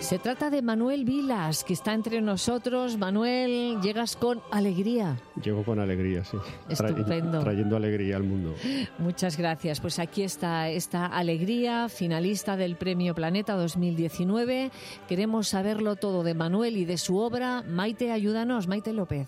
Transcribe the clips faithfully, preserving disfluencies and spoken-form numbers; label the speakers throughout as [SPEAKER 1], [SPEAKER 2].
[SPEAKER 1] Se trata de Manuel Vilas, que está entre nosotros. Manuel, llegas con alegría.
[SPEAKER 2] Llego con alegría, sí.
[SPEAKER 1] Estupendo.
[SPEAKER 2] Tra- trayendo alegría al mundo.
[SPEAKER 1] Muchas gracias. Pues aquí está esta alegría, finalista del Premio Planeta dos mil diecinueve. Queremos saberlo todo de Manuel y de su obra. Maite, ayúdanos. Maite López.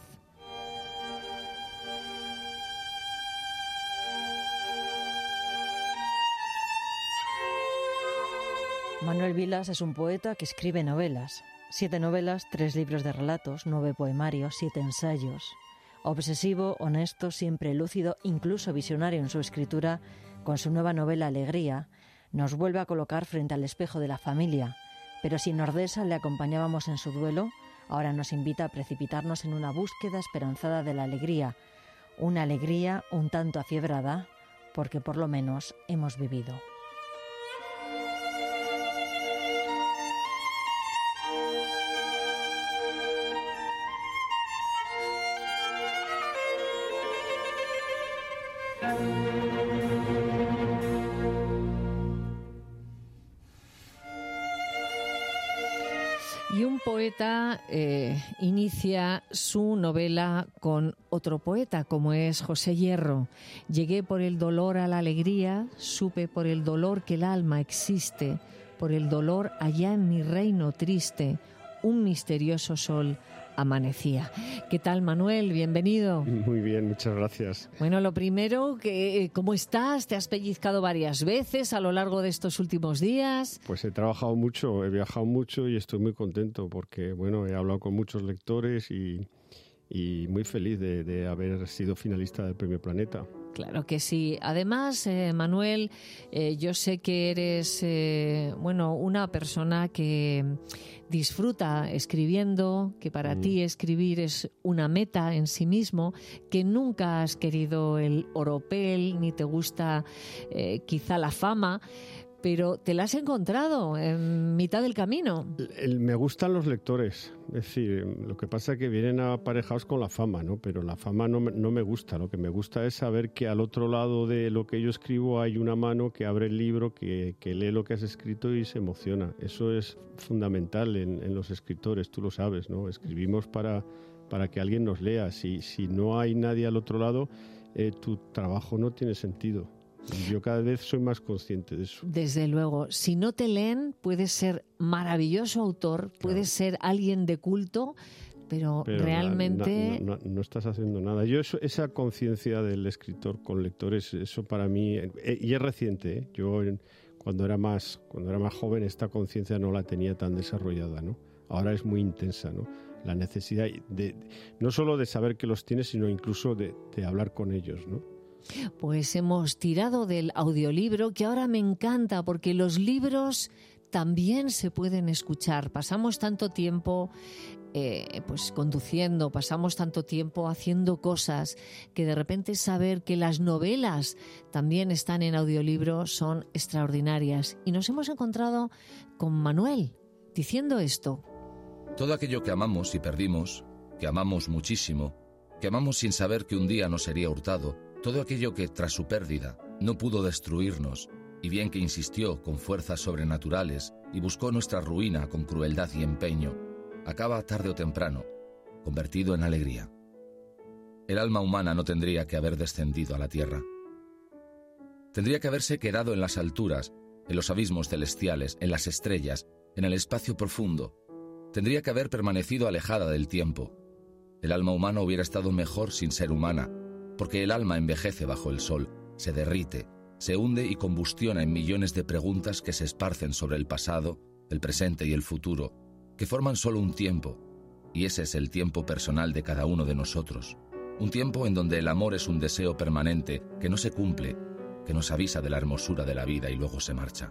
[SPEAKER 3] Manuel Vilas es un poeta que escribe novelas. Siete novelas, tres libros de relatos, nueve poemarios, siete ensayos. Obsesivo, honesto, siempre lúcido, incluso visionario en su escritura, con su nueva novela Alegría, nos vuelve a colocar frente al espejo de la familia. Pero si en Ordesa le acompañábamos en su duelo, ahora nos invita a precipitarnos en una búsqueda esperanzada de la alegría. Una alegría un tanto afiebrada, porque por lo menos hemos vivido.
[SPEAKER 1] Y un poeta eh, inicia su novela con otro poeta, como es José Hierro. Llegué por el dolor a la alegría, supe por el dolor que el alma existe, por el dolor allá en mi reino triste, un misterioso sol amanecía. ¿Qué tal, Manuel? Bienvenido.
[SPEAKER 2] Muy bien, muchas gracias.
[SPEAKER 1] Bueno, lo primero, que, ¿cómo estás? ¿Te has pellizcado varias veces a lo largo de estos últimos días?
[SPEAKER 2] Pues he trabajado mucho, he viajado mucho y estoy muy contento porque, bueno, he hablado con muchos lectores y, y muy feliz de, de haber sido finalista del Premio Planeta.
[SPEAKER 1] Claro que sí. Además, eh, Manuel, eh, yo sé que eres, eh, bueno, una persona que disfruta escribiendo, que para mm. ti escribir es una meta en sí mismo, que nunca has querido el oropel, ni te gusta eh, quizá la fama, pero te la has encontrado en mitad del camino.
[SPEAKER 2] El, el, me gustan los lectores, es decir, lo que pasa es que vienen aparejados con la fama, ¿no? Pero la fama no, no me gusta, lo que me gusta es saber que al otro lado de lo que yo escribo hay una mano que abre el libro, que, que lee lo que has escrito y se emociona. Eso es fundamental en, en los escritores, tú lo sabes, ¿no? Escribimos para, para que alguien nos lea. Si, si no hay nadie al otro lado, eh, tu trabajo no tiene sentido. Yo cada vez soy más consciente de eso.
[SPEAKER 1] Desde luego, si no te leen, puedes ser maravilloso autor, claro. Puedes ser alguien de culto, pero, pero realmente...
[SPEAKER 2] No, no, no, no estás haciendo nada. Yo eso, esa conciencia del escritor con lectores, eso para mí, eh, y es reciente, ¿eh? Yo cuando era más, cuando era más joven esta conciencia no la tenía tan desarrollada, ¿no? Ahora es muy intensa, ¿no? La necesidad de, de no solo de saber que los tienes, sino incluso de, de hablar con ellos, ¿no?
[SPEAKER 1] Pues hemos tirado del audiolibro, que ahora me encanta porque los libros también se pueden escuchar. Pasamos tanto tiempo eh, pues conduciendo, pasamos tanto tiempo haciendo cosas, que de repente saber que las novelas también están en audiolibro son extraordinarias. Y nos hemos encontrado con Manuel diciendo esto.
[SPEAKER 4] Todo aquello que amamos y perdimos, que amamos muchísimo, que amamos sin saber que un día nos sería hurtado, todo aquello que, tras su pérdida, no pudo destruirnos, y bien que insistió con fuerzas sobrenaturales y buscó nuestra ruina con crueldad y empeño, acaba tarde o temprano, convertido en alegría. El alma humana no tendría que haber descendido a la tierra. Tendría que haberse quedado en las alturas, en los abismos celestiales, en las estrellas, en el espacio profundo. Tendría que haber permanecido alejada del tiempo. El alma humana hubiera estado mejor sin ser humana, porque el alma envejece bajo el sol, se derrite, se hunde y combustiona en millones de preguntas que se esparcen sobre el pasado, el presente y el futuro, que forman solo un tiempo, y ese es el tiempo personal de cada uno de nosotros. Un tiempo en donde el amor es un deseo permanente que no se cumple, que nos avisa de la hermosura de la vida y luego se marcha.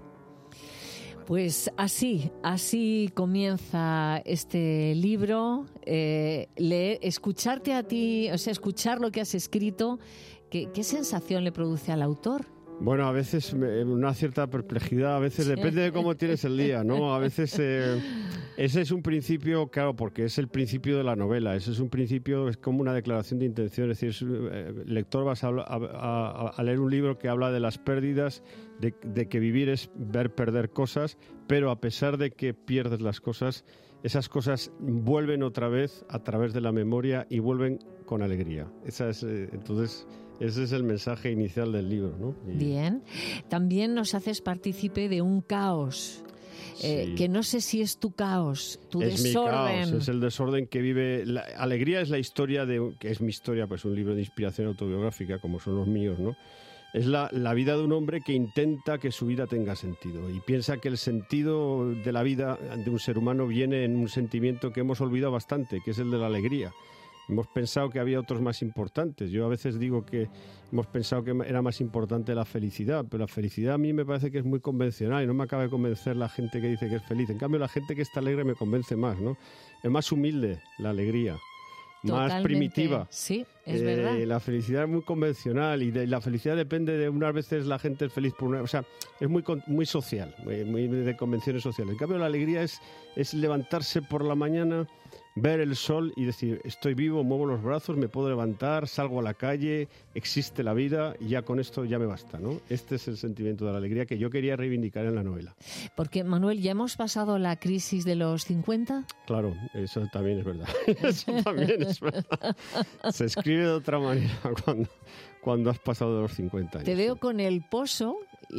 [SPEAKER 1] Pues así, así comienza este libro, eh, leer, escucharte a ti, o sea, escuchar lo que has escrito. ¿Qué, qué sensación le produce al autor?
[SPEAKER 2] Bueno, a veces una cierta perplejidad, a veces sí. Depende de cómo tienes el día, ¿no? A veces eh, ese es un principio, claro, porque es el principio de la novela, ese es un principio, es como una declaración de intención, es decir, es, eh, lector vas a, a, a, a leer un libro que habla de las pérdidas, de, de que vivir es ver perder cosas, pero a pesar de que pierdes las cosas, esas cosas vuelven otra vez a través de la memoria y vuelven con alegría. Esa es, eh, entonces... Ese es el mensaje inicial del libro, ¿no? Y...
[SPEAKER 1] Bien. También nos haces partícipe de un caos, sí. eh, que no sé si es tu caos, tu
[SPEAKER 2] es
[SPEAKER 1] desorden.
[SPEAKER 2] Mi caos, es el desorden que vive... La alegría es la historia de... que es mi historia, pues un libro de inspiración autobiográfica, como son los míos, ¿no? Es la, la vida de un hombre que intenta que su vida tenga sentido y piensa que el sentido de la vida de un ser humano viene en un sentimiento que hemos olvidado bastante, que es el de la alegría. Hemos pensado que había otros más importantes. Yo a veces digo que hemos pensado que era más importante la felicidad, pero la felicidad a mí me parece que es muy convencional y no me acaba de convencer la gente que dice que es feliz. En cambio, la gente que está alegre me convence más, ¿no? Es más humilde la alegría,
[SPEAKER 1] Totalmente.
[SPEAKER 2] Más primitiva.
[SPEAKER 1] Sí, es
[SPEAKER 2] eh,
[SPEAKER 1] verdad.
[SPEAKER 2] La felicidad es muy convencional y de, la felicidad depende de unas veces la gente es feliz por una... O sea, es muy, muy social, muy, muy de convenciones sociales. En cambio, la alegría es, es levantarse por la mañana, ver el sol y decir, estoy vivo, muevo los brazos, me puedo levantar, salgo a la calle, existe la vida y ya con esto ya me basta, ¿no? Este es el sentimiento de la alegría que yo quería reivindicar en la novela.
[SPEAKER 1] Porque, Manuel, ¿ya hemos pasado la crisis de los cincuenta?
[SPEAKER 2] Claro, eso también es verdad. Eso también es verdad. Se escribe de otra manera cuando, cuando has pasado de los cincuenta años.
[SPEAKER 1] Te veo con el pozo,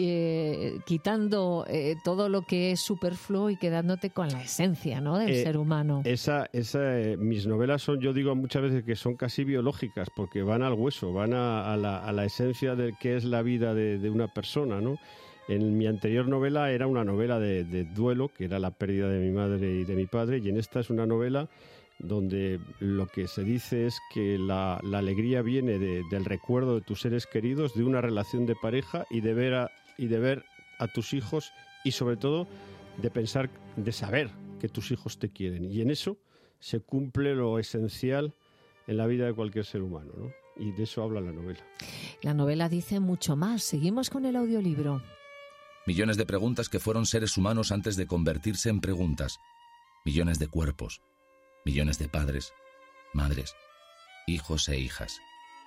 [SPEAKER 1] eh, quitando eh, todo lo que es superfluo y quedándote con la esencia, ¿no?, del
[SPEAKER 2] eh,
[SPEAKER 1] ser humano.
[SPEAKER 2] Esa, esa, eh, mis novelas son, yo digo muchas veces que son casi biológicas, porque van al hueso, van a, a, la, a la esencia de qué es la vida de, de una persona, ¿no? En mi anterior novela era una novela de, de duelo, que era la pérdida de mi madre y de mi padre, y en esta es una novela donde lo que se dice es que la, la alegría viene de, del recuerdo de tus seres queridos, de una relación de pareja y de ver a, y de ver a tus hijos y sobre todo de pensar, de saber que tus hijos te quieren. Y en eso se cumple lo esencial en la vida de cualquier ser humano, ¿no? Y de eso habla la novela.
[SPEAKER 1] La novela dice mucho más. Seguimos con el audiolibro.
[SPEAKER 4] Millones de preguntas que fueron seres humanos antes de convertirse en preguntas. Millones de cuerpos. Millones de padres, madres, hijos e hijas.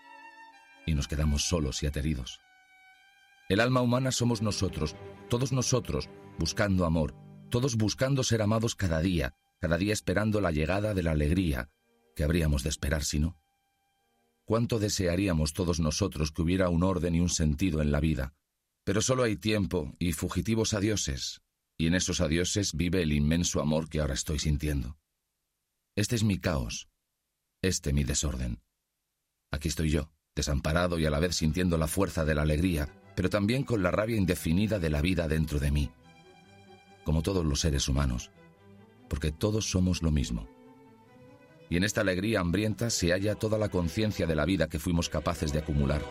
[SPEAKER 4] Y nos quedamos solos y ateridos. El alma humana somos nosotros, todos nosotros, buscando amor, todos buscando ser amados cada día, cada día esperando la llegada de la alegría, que habríamos de esperar si no. ¿Cuánto desearíamos todos nosotros que hubiera un orden y un sentido en la vida? Pero solo hay tiempo y fugitivos adioses, y en esos adioses vive el inmenso amor que ahora estoy sintiendo. Este es mi caos, este mi desorden. Aquí estoy yo, desamparado y a la vez sintiendo la fuerza de la alegría, pero también con la rabia indefinida de la vida dentro de mí. Como todos los seres humanos, porque todos somos lo mismo. Y en esta alegría hambrienta se halla toda la conciencia de la vida que fuimos capaces de acumular.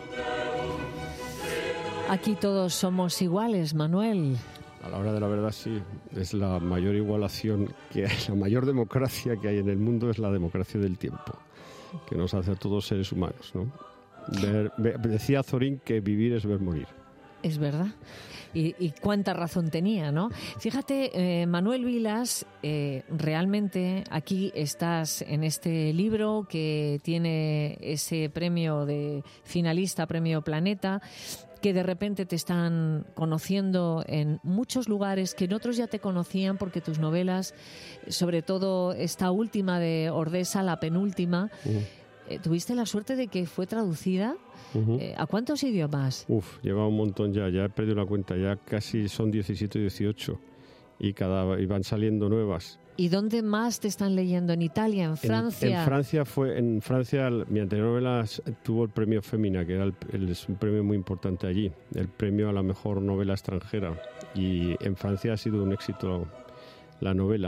[SPEAKER 1] Aquí todos somos iguales, Manuel.
[SPEAKER 2] A la hora de la verdad, sí, es la mayor igualación que hay, la mayor democracia que hay en el mundo es la democracia del tiempo, que nos hace a todos seres humanos, ¿no? Ver, ver, decía Zorín que vivir es ver morir.
[SPEAKER 1] Es verdad. Y, y cuánta razón tenía, ¿no? Fíjate, eh, Manuel Vilas, eh, realmente aquí estás en este libro que tiene ese premio de finalista, Premio Planeta, que de repente te están conociendo en muchos lugares que en otros ya te conocían porque tus novelas, sobre todo esta última de Ordesa, la penúltima, uh-huh. eh, tuviste la suerte de que fue traducida. Uh-huh. Eh, ¿A cuántos idiomas?
[SPEAKER 2] Uf, lleva un montón ya, ya he perdido la cuenta, ya casi son diecisiete o dieciocho y, cada, y van saliendo nuevas.
[SPEAKER 1] ¿Y dónde más te están leyendo? ¿En Italia? ¿En Francia?
[SPEAKER 2] En, en Francia fue, en Francia mi anterior novela tuvo el premio Femina, que era el, el, es un premio muy importante allí, el premio a la mejor novela extranjera. Y en Francia ha sido un éxito la novela.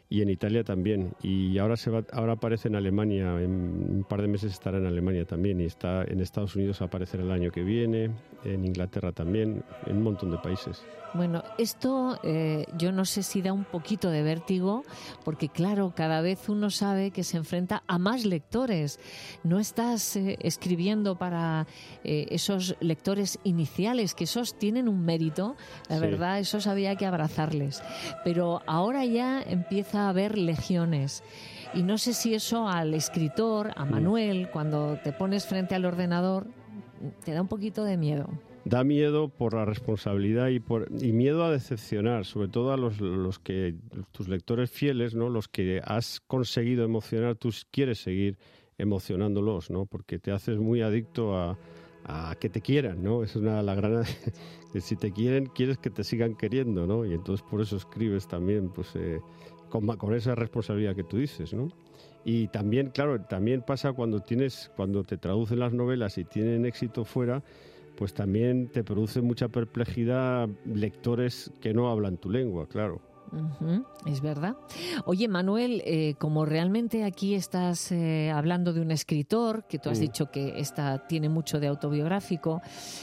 [SPEAKER 2] y en Italia también. Y ahora se va, ahora aparece en Alemania, en un par de meses estará en Alemania también, y está en Estados Unidos aparecerá el año que viene, en Inglaterra también, en un montón de países.
[SPEAKER 1] Bueno, esto eh, yo no sé si da un poquito de vértigo, porque claro, cada vez uno sabe que se enfrenta a más lectores. No estás eh, escribiendo para eh, esos lectores iniciales, que esos tienen un mérito, la
[SPEAKER 2] Sí.
[SPEAKER 1] verdad, esos había que abrazarles. Pero ahora ya empieza a haber legiones. Y no sé si eso al escritor, a Manuel, cuando te pones frente al ordenador, te da un poquito de miedo.
[SPEAKER 2] Da miedo por la responsabilidad y por y miedo a decepcionar, sobre todo a los, los que tus lectores fieles, ¿no? Los que has conseguido emocionar, tú quieres seguir emocionándolos, ¿no? Porque te haces muy adicto a, a que te quieran, ¿no? Es una la gran que si te quieren, quieres que te sigan queriendo, ¿no? Y entonces por eso escribes también, pues eh, con, con esa responsabilidad que tú dices, ¿no? Y también, claro, también pasa cuando tienes, cuando te traducen las novelas y tienen éxito fuera, pues también te produce mucha perplejidad lectores que no hablan tu lengua, claro.
[SPEAKER 1] Uh-huh, es verdad. Oye, Manuel, eh, como realmente aquí estás eh, hablando de un escritor, que tú has
[SPEAKER 2] Mm.
[SPEAKER 1] dicho que esta tiene mucho de autobiográfico,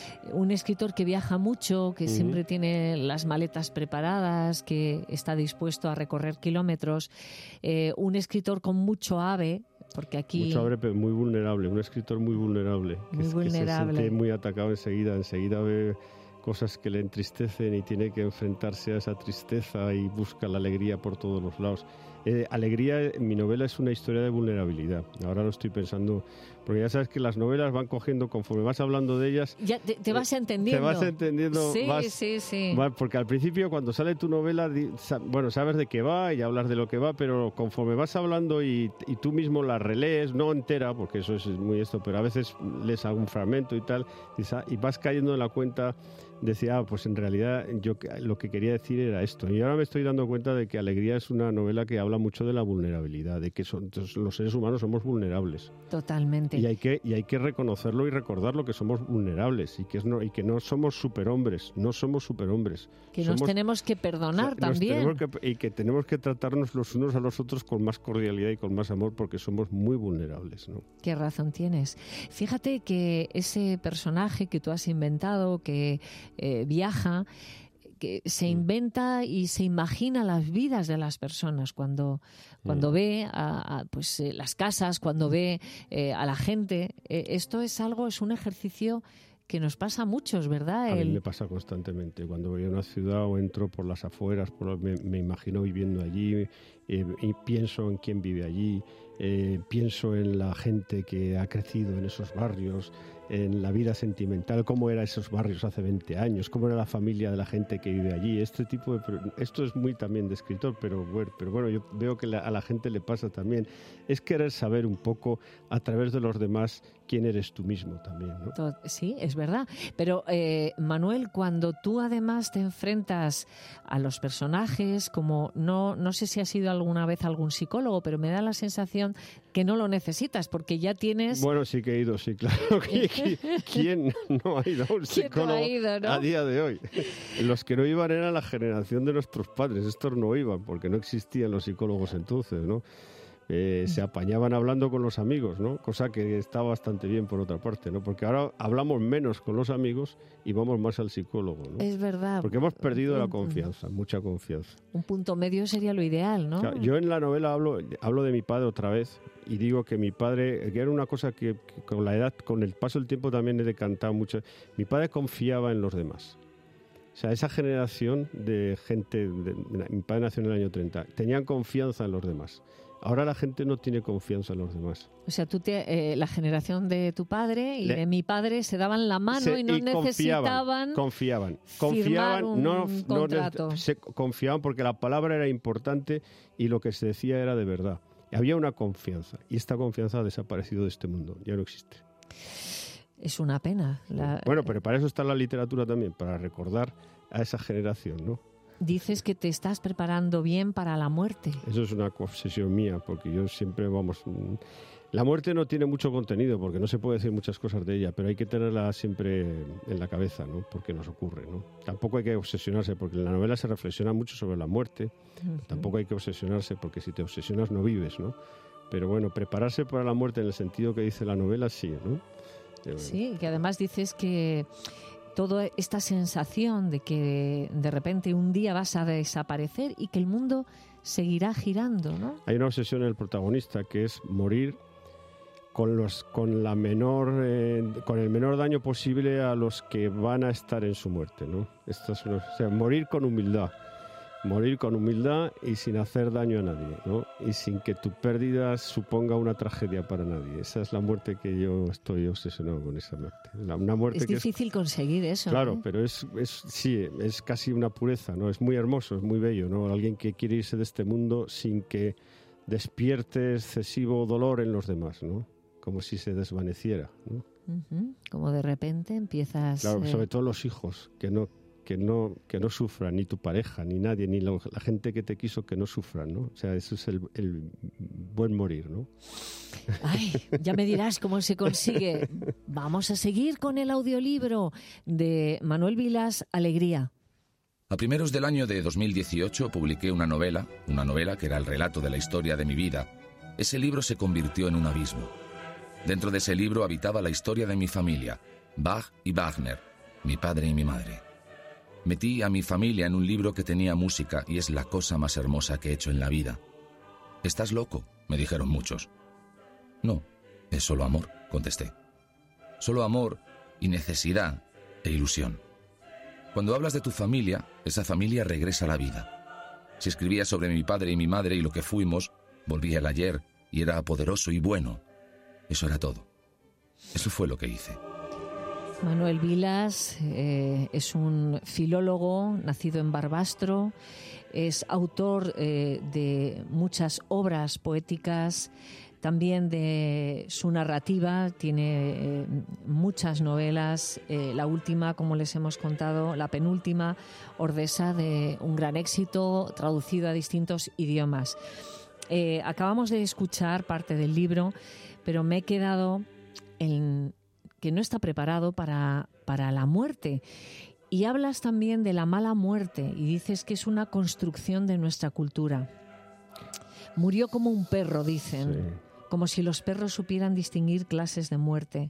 [SPEAKER 1] un escritor que viaja mucho, que
[SPEAKER 2] Ujú.
[SPEAKER 1] siempre tiene las maletas preparadas, que está dispuesto a recorrer kilómetros, eh, un escritor con mucho ave, porque aquí...
[SPEAKER 2] Mucho abre, pero muy vulnerable, un escritor muy vulnerable, que,
[SPEAKER 1] Muy
[SPEAKER 2] es- que
[SPEAKER 1] vulnerable.
[SPEAKER 2] se siente muy atacado enseguida, enseguida ve cosas que le entristecen y tiene que enfrentarse a esa tristeza y busca la alegría por todos los lados. Eh, alegría, mi novela es una historia de vulnerabilidad, ahora lo estoy pensando, porque ya sabes que las novelas van cogiendo, conforme vas hablando de ellas,
[SPEAKER 1] Ya te, te vas
[SPEAKER 2] eh,
[SPEAKER 1] entendiendo.
[SPEAKER 2] te vas entendiendo,
[SPEAKER 1] Sí,
[SPEAKER 2] vas-
[SPEAKER 1] sí, sí.
[SPEAKER 2] Va, porque al principio cuando sale tu novela, di- sa- bueno, sabes de qué va y hablas de lo que va, pero conforme vas hablando y, y tú mismo la relees, no entera, porque eso es muy esto, pero a veces lees algún fragmento y tal, y, sa- y vas cayendo en la cuenta, decía, ah, pues en realidad yo que- lo que quería decir era esto. Y ahora me estoy dando cuenta de que Alegría es una novela que habla mucho de la vulnerabilidad, de que son, los seres humanos somos vulnerables.
[SPEAKER 1] Totalmente.
[SPEAKER 2] Y hay que y hay que reconocerlo y recordarlo, que somos vulnerables y que es no y que no somos superhombres, no somos superhombres.
[SPEAKER 1] Que nos
[SPEAKER 2] Somos-
[SPEAKER 1] tenemos que perdonar
[SPEAKER 2] o sea, nos
[SPEAKER 1] también.
[SPEAKER 2] tenemos que- y que tenemos que tratarnos los unos a los otros con más cordialidad y con más amor, porque somos muy vulnerables, ¿no?
[SPEAKER 1] Qué razón tienes. Fíjate que ese personaje que tú has inventado, que eh, viaja, que se inventa y se imagina las vidas de las personas cuando, cuando
[SPEAKER 2] Mm.
[SPEAKER 1] ve a, a, pues, eh, las casas, cuando ve eh, a la gente. Eh, esto es algo, es un ejercicio que nos pasa a muchos, ¿verdad?
[SPEAKER 2] A mí
[SPEAKER 1] El-
[SPEAKER 2] me pasa constantemente. Cuando voy a una ciudad o entro por las afueras, por lo- me, me imagino viviendo allí eh, y pienso en quién vive allí, eh, pienso en la gente que ha crecido en esos barrios, en la vida sentimental, cómo eran esos barrios hace veinte años, cómo era la familia de la gente que vive allí. Este tipo de, esto es muy también de escritor, pero bueno, pero bueno yo veo que la- a la gente le pasa también. Es querer saber un poco a través de los demás quién eres tú mismo también, ¿no?
[SPEAKER 1] To- Sí, es verdad. Pero, eh, Manuel, cuando tú además te enfrentas a los personajes, como no, no sé si has ido alguna vez a algún psicólogo, pero me da la sensación que no lo necesitas, porque ya tienes...
[SPEAKER 2] Bueno, sí que he ido, sí, claro. ¿Quién no ha ido a un
[SPEAKER 1] ¿Quién no
[SPEAKER 2] psicólogo
[SPEAKER 1] ha ido, no?
[SPEAKER 2] a día de hoy? Los que no iban era la generación de nuestros padres. Estos no iban porque no existían los psicólogos entonces, ¿no? Eh, se apañaban hablando con los amigos, ¿no? Cosa que está bastante bien por otra parte, ¿no? Porque ahora hablamos menos con los amigos y vamos más al psicólogo, ¿no?
[SPEAKER 1] Es verdad.
[SPEAKER 2] Porque hemos perdido la
[SPEAKER 1] Un-
[SPEAKER 2] confianza, mucha confianza.
[SPEAKER 1] Un punto medio sería lo ideal, ¿no?
[SPEAKER 2] Claro, yo en la novela hablo, hablo de mi padre otra vez y digo que mi padre, que era una cosa que, que con la edad, con el paso del tiempo también he decantado mucho, mi padre confiaba en los demás. O sea, esa generación de gente, de- de- mi padre nació en el año treinta, tenían confianza en los demás. Ahora la gente no tiene confianza en los demás.
[SPEAKER 1] O sea, tú te, eh, la generación de tu padre y
[SPEAKER 2] Le-
[SPEAKER 1] de mi padre se daban la mano
[SPEAKER 2] Se-
[SPEAKER 1] y no necesitaban...
[SPEAKER 2] confiaban,
[SPEAKER 1] firmar
[SPEAKER 2] confiaban,
[SPEAKER 1] un
[SPEAKER 2] no, no
[SPEAKER 1] contrato.
[SPEAKER 2] se confiaban porque la palabra era importante y lo que se decía era de verdad. Había una confianza y esta confianza ha desaparecido de este mundo, ya no existe.
[SPEAKER 1] Es una pena. La-
[SPEAKER 2] Bueno, pero para eso está la literatura también, para recordar a esa generación, ¿no?
[SPEAKER 1] dices que te estás preparando bien para la muerte.
[SPEAKER 2] Eso es una obsesión mía, porque yo siempre, vamos... La muerte no tiene mucho contenido, porque no se puede decir muchas cosas de ella, pero hay que tenerla siempre en la cabeza, ¿no? Porque nos ocurre, ¿no? Tampoco hay que obsesionarse, porque en la novela se reflexiona mucho sobre la muerte. Uh-huh. Tampoco hay que obsesionarse, porque si te obsesionas no vives, ¿no? Pero bueno, prepararse para la muerte en el sentido que dice la novela, sí, ¿no? Eh,
[SPEAKER 1] sí, que además dices que toda esta sensación de que de repente un día vas a desaparecer y que el mundo seguirá girando, ¿no?
[SPEAKER 2] Hay una obsesión en el protagonista, que es morir con los con la menor eh, con el menor daño posible a los que van a estar en su muerte, ¿no? Esto es una, o sea, morir con humildad, morir con humildad y sin hacer daño a nadie, ¿no? Y sin que tu pérdida suponga una tragedia para nadie. Esa es la muerte que yo estoy obsesionado con, esa muerte. La, una muerte
[SPEAKER 1] es
[SPEAKER 2] que
[SPEAKER 1] difícil
[SPEAKER 2] es,
[SPEAKER 1] conseguir eso.
[SPEAKER 2] Claro,
[SPEAKER 1] ¿no?
[SPEAKER 2] pero es, es sí, es casi una pureza, ¿no? Es muy hermoso, es muy bello, ¿no? Alguien que quiere irse de este mundo sin que despierte excesivo dolor en los demás, ¿no? Como si se desvaneciera, ¿no?
[SPEAKER 1] Uh-huh. Como de repente empiezas...
[SPEAKER 2] Claro,
[SPEAKER 1] eh...
[SPEAKER 2] sobre todo los hijos, que no, que no, que no sufran, ni tu pareja, ni nadie, ni lo, la gente que te quiso, que no sufran, ¿no? O sea, eso es el, el buen morir, ¿no?
[SPEAKER 1] Ay, ya me dirás cómo se consigue. Vamos a seguir con el audiolibro de Manuel Vilas, Alegría.
[SPEAKER 4] A primeros del año de dos mil dieciocho publiqué una novela, una novela que era el relato de la historia de mi vida. Ese libro se convirtió en un abismo. Dentro de ese libro habitaba la historia de mi familia, Bach y Wagner, mi padre y mi madre. Metí a mi familia en un libro que tenía música y es la cosa más hermosa que he hecho en la vida. «¿Estás loco?», me dijeron muchos. «No, es solo amor», contesté. Solo amor y necesidad e ilusión. Cuando hablas de tu familia, esa familia regresa a la vida. Si escribía sobre mi padre y mi madre y lo que fuimos, volvía el ayer y era poderoso y bueno. Eso era todo. Eso fue lo que hice.
[SPEAKER 1] Manuel Vilas eh, es un filólogo nacido en Barbastro, es autor eh, de muchas obras poéticas, también de su narrativa, tiene eh, muchas novelas, eh, la última, como les hemos contado, la penúltima, Ordesa, de un gran éxito, traducido a distintos idiomas. Eh, acabamos de escuchar parte del libro, pero me he quedado en que no está preparado para, para la muerte. Y hablas también de la mala muerte y dices que es una construcción de nuestra cultura. Murió como un perro, dicen, sí. Como si los perros supieran distinguir clases de muerte.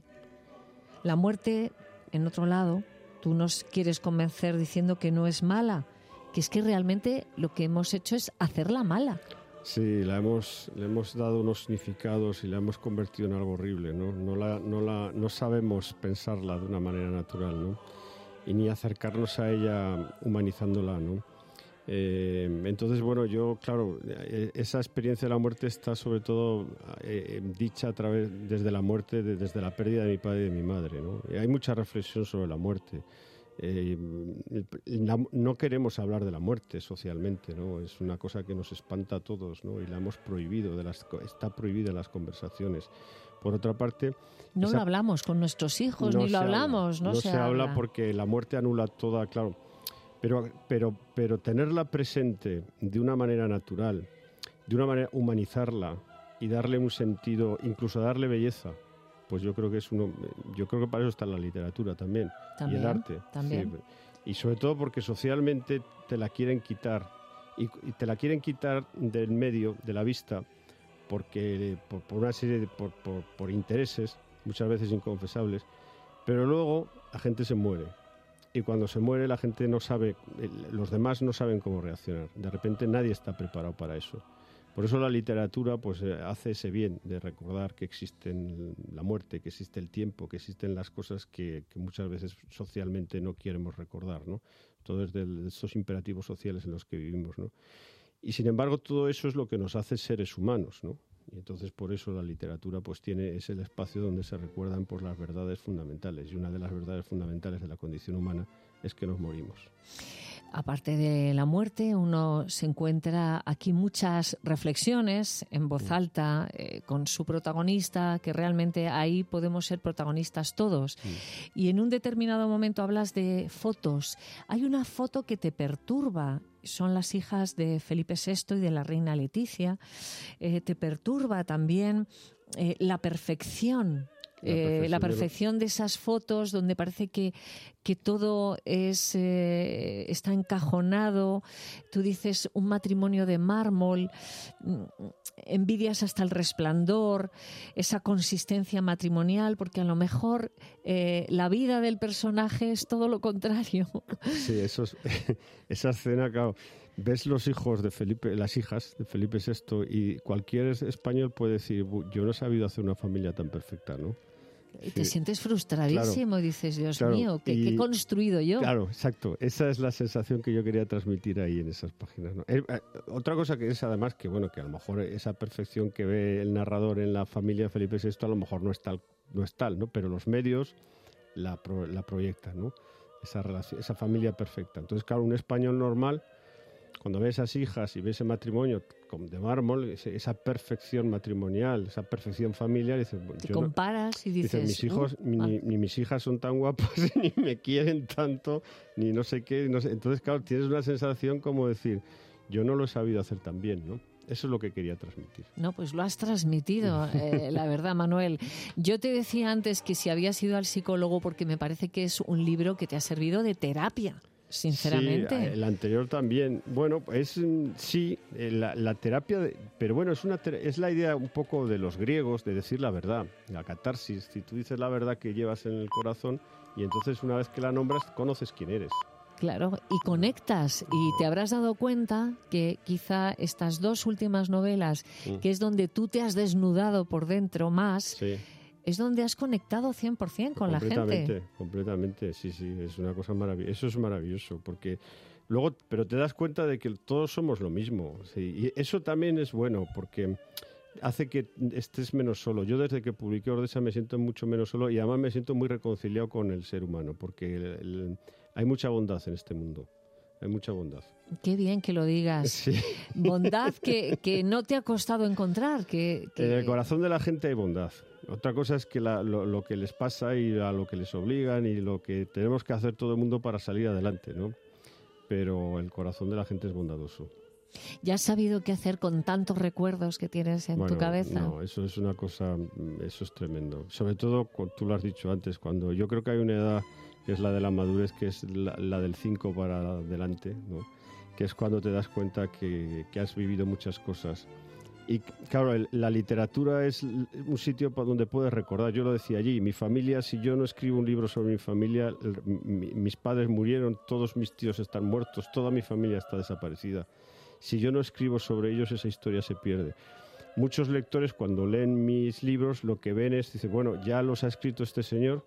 [SPEAKER 1] La muerte, en otro lado, tú nos quieres convencer diciendo que no es mala, que es que realmente lo que hemos hecho es hacerla mala.
[SPEAKER 2] Sí, la hemos, le hemos dado unos significados y la hemos convertido en algo horrible, ¿no? No, la, no, la, no sabemos pensarla de una manera natural, ¿no? Y ni acercarnos a ella humanizándola, ¿no? Eh, entonces, bueno, yo, claro, esa experiencia de la muerte está sobre todo eh, dicha a través, desde la muerte, de, desde la pérdida de mi padre y de mi madre, ¿no? Y hay mucha reflexión sobre la muerte. Eh, no queremos hablar de la muerte socialmente, ¿no? Es una cosa que nos espanta a todos, ¿no? Y la hemos prohibido, de las, está prohibida en las conversaciones. Por otra parte...
[SPEAKER 1] No
[SPEAKER 2] esa,
[SPEAKER 1] lo hablamos con nuestros hijos,
[SPEAKER 2] no
[SPEAKER 1] ni lo hablamos,
[SPEAKER 2] habla,
[SPEAKER 1] no,
[SPEAKER 2] no
[SPEAKER 1] se,
[SPEAKER 2] se habla.
[SPEAKER 1] habla
[SPEAKER 2] porque la muerte anula toda, claro, pero, pero, pero tenerla presente de una manera natural, de una manera humanizarla y darle un sentido, incluso darle belleza, pues yo creo que es uno, yo creo que para eso está la literatura también, también y el arte.
[SPEAKER 1] También.
[SPEAKER 2] Sí. Y sobre todo porque socialmente te la quieren quitar y, y te la quieren quitar del medio, de la vista, porque por, por una serie de por, por, por intereses, muchas veces inconfesables, pero luego la gente se muere. Y cuando se muere la gente no sabe, los demás no saben cómo reaccionar. De repente nadie está preparado para eso. Por eso la literatura pues hace ese bien de recordar que existe la muerte, que existe el tiempo, que existen las cosas que, que muchas veces socialmente no queremos recordar, ¿no? Todo es de esos imperativos sociales en los que vivimos, ¿no? Y sin embargo todo eso es lo que nos hace seres humanos, ¿no? Y entonces por eso la literatura pues tiene, es el espacio donde se recuerdan pues, las verdades fundamentales. Y una de las verdades fundamentales de la condición humana es que nos morimos.
[SPEAKER 1] aparte de la muerte, uno se encuentra aquí muchas reflexiones en voz alta eh, con su protagonista, que realmente ahí podemos ser protagonistas todos. Sí. Y en un determinado momento hablas de fotos. Hay una foto que te perturba. Son las hijas de Felipe sexto y de la reina Leticia. Eh, te perturba también eh, la perfección. La perfección, eh, la perfección de esas fotos donde parece que, que todo es eh, está encajonado. Tú dices un matrimonio de mármol, envidias hasta el resplandor, esa consistencia matrimonial, porque a lo mejor eh, la vida del personaje es todo lo contrario.
[SPEAKER 2] Sí, eso es, esa escena, claro. Ves los hijos de Felipe, las hijas de Felipe sexto y cualquier español puede decir, yo no he sabido hacer una familia tan perfecta, ¿no?
[SPEAKER 1] Y te sí. sientes frustradísimo, claro, dices, Dios claro, mío, ¿qué, y, ¿qué he construido yo?
[SPEAKER 2] Claro, exacto. Esa es la sensación que yo quería transmitir ahí en esas páginas, ¿no? Eh, eh, otra cosa que es además que, bueno, que a lo mejor esa perfección que ve el narrador en la familia de Felipe sexto a lo mejor no es tal, no es tal, ¿no? Pero los medios la, pro, la proyectan, ¿no? Esa relación, esa familia perfecta. Entonces, claro, un español normal, cuando ve esas hijas y ve ese matrimonio de mármol, esa perfección matrimonial, esa perfección familiar, dices, bueno,
[SPEAKER 1] te
[SPEAKER 2] yo
[SPEAKER 1] comparas
[SPEAKER 2] no,
[SPEAKER 1] y dices,
[SPEAKER 2] dices, mis hijos,
[SPEAKER 1] uh,
[SPEAKER 2] ni,
[SPEAKER 1] ah.
[SPEAKER 2] ni mis hijas son tan guapas, ni me quieren tanto, ni no sé qué, no sé. Entonces, claro, tienes una sensación como decir, yo no lo he sabido hacer tan bien, ¿no? Eso es lo que quería transmitir.
[SPEAKER 1] No, pues lo has transmitido, eh, la verdad, Manuel. Yo te decía antes que si habías ido al psicólogo porque me parece que es un libro que te ha servido de terapia. Sinceramente.
[SPEAKER 2] Sí, el anterior también. Bueno, es sí, la, la terapia, de, pero bueno, es una es la idea un poco de los griegos de decir la verdad, la catarsis. Si tú dices la verdad que llevas en el corazón y entonces una vez que la nombras conoces quién eres.
[SPEAKER 1] Claro, y conectas y te habrás dado cuenta que quizá estas dos últimas novelas, sí. que es donde tú te has desnudado por dentro más,
[SPEAKER 2] sí.
[SPEAKER 1] es donde has conectado cien por ciento con la gente.
[SPEAKER 2] Completamente, completamente, sí, sí, es una cosa maravillosa. Eso es maravilloso, porque luego, pero te das cuenta de que todos somos lo mismo. Sí, y eso también es bueno, porque hace que estés menos solo. Yo desde que publiqué Ordesa me siento mucho menos solo y además me siento muy reconciliado con el ser humano, porque el, el, hay mucha bondad en este mundo. Hay mucha bondad.
[SPEAKER 1] Qué bien que lo digas.
[SPEAKER 2] Sí.
[SPEAKER 1] Bondad que, que no te ha costado encontrar. Que, que...
[SPEAKER 2] En el corazón de la gente hay bondad. Otra cosa es que la, lo, lo que les pasa y a lo que les obligan y lo que tenemos que hacer todo el mundo para salir adelante, ¿no? Pero el corazón de la gente es bondadoso.
[SPEAKER 1] ¿Ya has sabido qué hacer con tantos recuerdos que tienes en
[SPEAKER 2] bueno,
[SPEAKER 1] tu cabeza?
[SPEAKER 2] No, eso es una cosa, eso es tremendo. Sobre todo, tú lo has dicho antes, cuando yo creo que hay una edad que es la de la madurez, que es la, la del cinco para adelante, ¿no? Que es cuando te das cuenta que, que has vivido muchas cosas. Y claro, el, la literatura es un sitio donde puedes recordar. Yo lo decía allí, mi familia, si yo no escribo un libro sobre mi familia, el, mi, mis padres murieron, todos mis tíos están muertos, toda mi familia está desaparecida. Si yo no escribo sobre ellos, esa historia se pierde. Muchos lectores, cuando leen mis libros, lo que ven es, dicen, bueno, ya los ha escrito este señor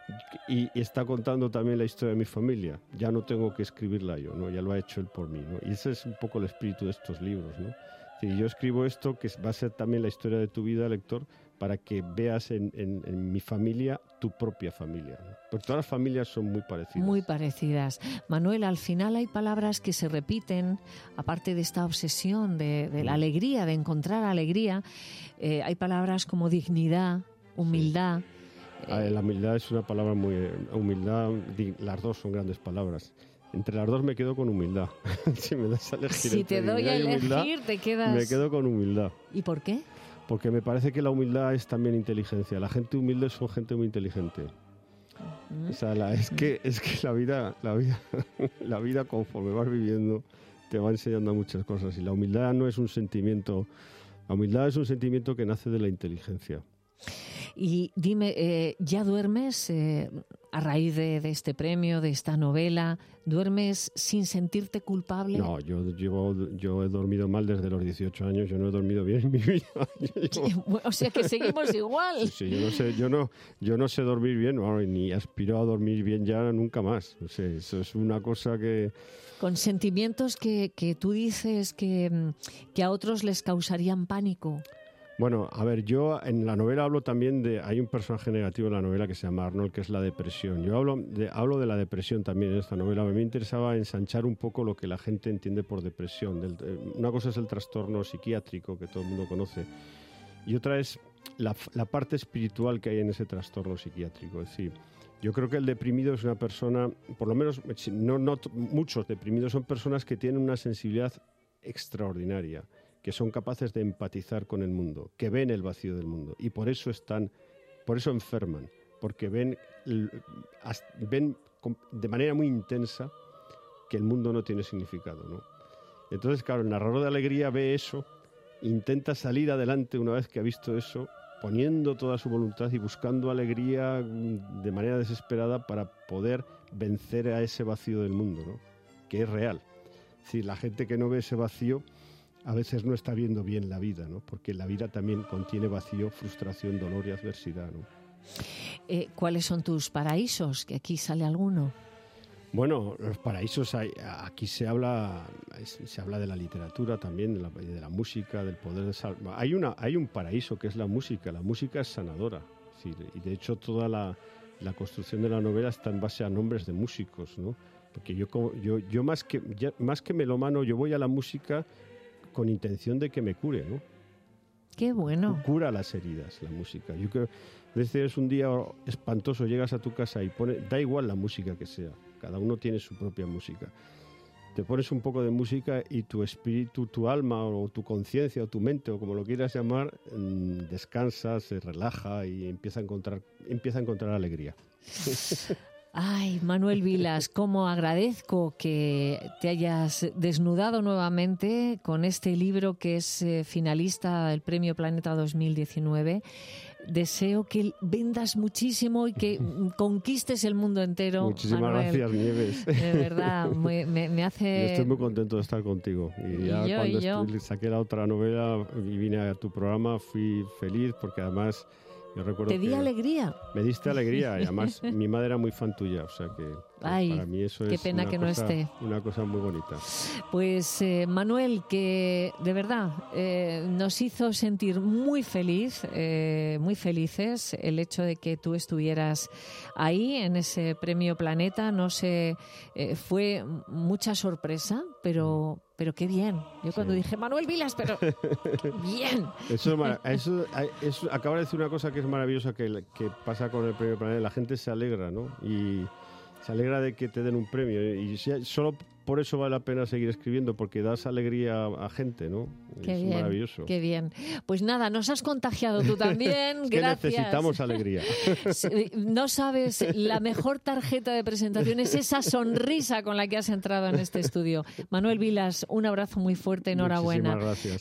[SPEAKER 2] y, y está contando también la historia de mi familia. Ya no tengo que escribirla yo, ¿no? Ya lo ha hecho él por mí, ¿no? Y ese es un poco el espíritu de estos libros, ¿no? Si yo escribo esto, que va a ser también la historia de tu vida, lector, para que veas en, en, en mi familia tu propia familia, ¿no? Porque todas las familias son muy parecidas.
[SPEAKER 1] Muy parecidas. Manuel, al final hay palabras que se repiten, aparte de esta obsesión de, de la alegría, de encontrar alegría, eh, hay palabras como dignidad, humildad.
[SPEAKER 2] Sí. Eh, la humildad es una palabra muy... Humildad, las dos son grandes palabras. Entre las dos me quedo con humildad. Si me das a elegir.
[SPEAKER 1] Si te doy a elegir, humildad, te quedas...
[SPEAKER 2] Me quedo con humildad.
[SPEAKER 1] ¿Y por qué?
[SPEAKER 2] Porque me parece que la humildad es también inteligencia. La gente humilde son gente muy inteligente. Mm. O sea, la, es que es que la vida, la vida, la vida conforme vas viviendo te va enseñando muchas cosas. Y la humildad no es un sentimiento. La humildad es un sentimiento que nace de la inteligencia.
[SPEAKER 1] Y dime, eh, ¿ya duermes eh, a raíz de, de este premio, de esta novela? ¿Duermes sin sentirte culpable?
[SPEAKER 2] No, yo, yo, yo he dormido mal desde los dieciocho años. Yo no he dormido bien en mi vida.
[SPEAKER 1] Yo, o sea que seguimos igual.
[SPEAKER 2] Sí, sí, yo no sé, yo no, yo no sé dormir bien, no, ni aspiro a dormir bien ya nunca más. O sea, eso es una cosa que...
[SPEAKER 1] Con sentimientos que, que tú dices que, que a otros les causarían pánico.
[SPEAKER 2] Bueno, a ver, yo en la novela hablo también de... Hay un personaje negativo en la novela que se llama Arnold, que es la depresión. Yo hablo de, hablo de la depresión también en esta novela. A mí me interesaba ensanchar un poco lo que la gente entiende por depresión. Del, una cosa es el trastorno psiquiátrico, que todo el mundo conoce, y otra es la, la parte espiritual que hay en ese trastorno psiquiátrico. Es decir, yo creo que el deprimido es una persona, por lo menos no, no, muchos deprimidos son personas que tienen una sensibilidad extraordinaria, que son capaces de empatizar con el mundo, que ven el vacío del mundo y por eso están, por eso enferman, porque ven, ven de manera muy intensa que el mundo no tiene significado, ¿no? Entonces, claro, el narrador de alegría ve eso, intenta salir adelante una vez que ha visto eso, poniendo toda su voluntad y buscando alegría de manera desesperada para poder vencer a ese vacío del mundo, ¿no? Que es real. Es decir, la gente que no ve ese vacío a veces no está viendo bien la vida, ¿no? Porque la vida también contiene vacío, frustración, dolor y adversidad, ¿no?
[SPEAKER 1] Eh, ¿Cuáles son tus paraísos? Que aquí sale alguno.
[SPEAKER 2] Bueno, los paraísos, hay, aquí se habla se habla de la literatura también, de la, de la música, del poder de sal... Hay, una, hay un paraíso que es la música. La música es sanadora. Es decir, y de hecho toda la, la construcción de la novela está en base a nombres de músicos, ¿no? Porque yo, yo, yo más, que, ya, más que melómano, yo voy a la música con intención de que me cure, ¿no?
[SPEAKER 1] Qué bueno.
[SPEAKER 2] Cura las heridas, la música. Yo creo, a veces es un día espantoso, llegas a tu casa y pone, da igual la música que sea, cada uno tiene su propia música. Te pones un poco de música y tu espíritu, tu alma o tu conciencia o tu mente o como lo quieras llamar, descansa, se relaja y empieza a encontrar, empieza a encontrar alegría.
[SPEAKER 1] Ay, Manuel Vilas, cómo agradezco que te hayas desnudado nuevamente con este libro que es eh, finalista del Premio Planeta dos mil diecinueve. Deseo que vendas muchísimo y que conquistes el mundo entero.
[SPEAKER 2] Muchísimas
[SPEAKER 1] Manuel.
[SPEAKER 2] Gracias, Nieves.
[SPEAKER 1] De verdad, me, me, me hace...
[SPEAKER 2] Yo estoy muy contento de estar contigo. Y ya
[SPEAKER 1] y yo,
[SPEAKER 2] cuando
[SPEAKER 1] y yo.
[SPEAKER 2] Estoy, saqué la otra novela y vine a tu programa, fui feliz porque además... Yo recuerdo
[SPEAKER 1] Te di
[SPEAKER 2] que
[SPEAKER 1] alegría.
[SPEAKER 2] Me diste alegría y además mi madre era muy fan tuya, o sea que
[SPEAKER 1] Ay,
[SPEAKER 2] para mí eso
[SPEAKER 1] qué
[SPEAKER 2] es
[SPEAKER 1] pena
[SPEAKER 2] una,
[SPEAKER 1] que no
[SPEAKER 2] cosa,
[SPEAKER 1] esté.
[SPEAKER 2] una cosa muy bonita.
[SPEAKER 1] Pues eh, Manuel, que de verdad eh, nos hizo sentir muy feliz, eh, muy felices el hecho de que tú estuvieras ahí en ese Premio Planeta. No sé, eh, fue mucha sorpresa, pero... Pero qué bien. Yo cuando sí. dije, Manuel Vilas, pero qué bien.
[SPEAKER 2] Eso, eso, eso acaba de decir una cosa que es maravillosa que, que pasa con el Premio Planeta. La gente se alegra, ¿no? Y se alegra de que te den un premio. Y solo por eso vale la pena seguir escribiendo, porque das alegría a, a gente, ¿no?
[SPEAKER 1] Qué
[SPEAKER 2] es
[SPEAKER 1] bien,
[SPEAKER 2] maravilloso.
[SPEAKER 1] Qué bien. Pues nada, nos has contagiado tú también.
[SPEAKER 2] Es que
[SPEAKER 1] gracias.
[SPEAKER 2] Necesitamos alegría.
[SPEAKER 1] No sabes, la mejor tarjeta de presentación es esa sonrisa con la que has entrado en este estudio. Manuel Vilas, un abrazo muy fuerte, enhorabuena.
[SPEAKER 2] Muchísimas gracias.